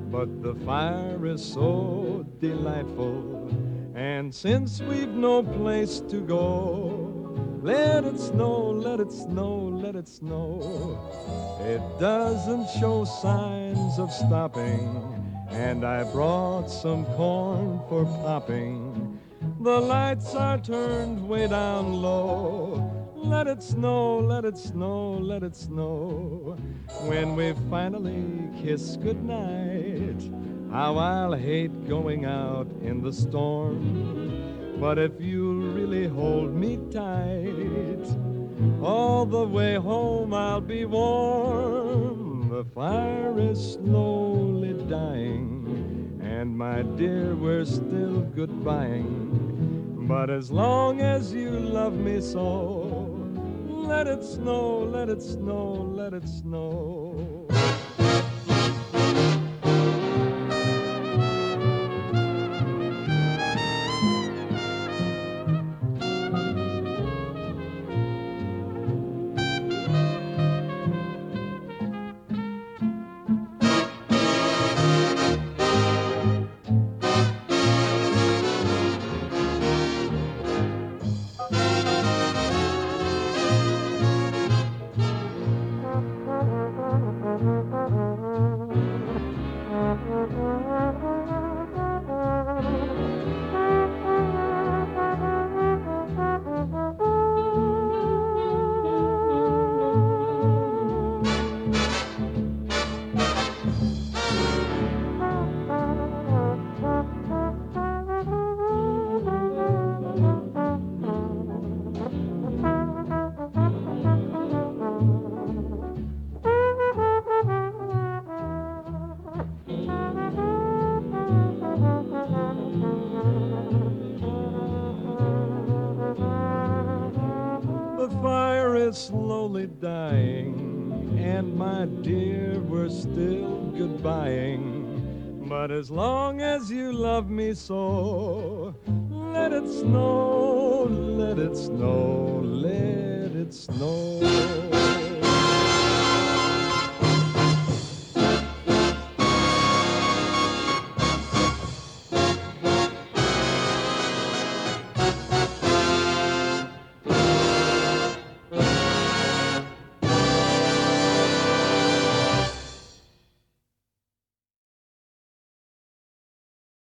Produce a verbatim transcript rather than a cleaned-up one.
but the fire is so delightful. And since we've no place to go, let it snow, let it snow, let it snow. It doesn't show signs of stopping, and I brought some corn for popping. The lights are turned way down low. Let it snow, let it snow, let it snow. When we finally kiss goodnight, how I'll hate going out in the storm. But if you'll really hold me tight, all the way home I'll be warm. The fire is slowly dying, and my dear, we're still goodbying. But as long as you love me so, let it snow, let it snow, let it snow. The fire is slowly dying, and my dear, we're still goodbying. But as long as you love me so, let it snow, let it snow, let it snow.